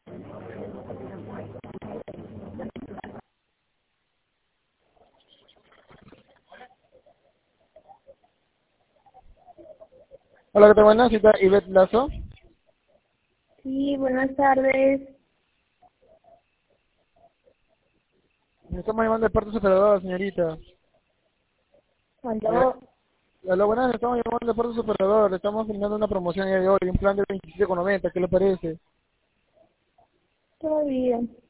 Hola, ¿qué tal? Buenas, cita Ivette Lazo. Sí, buenas tardes. Me estamos llamando de parte superadora, señorita. Eh, ¿Aló? Hola, buenas, le estamos llamando de parte superadora. Le estamos brindando una promoción el día de hoy, un plan de 27,90. ¿Qué le parece? Todo bien.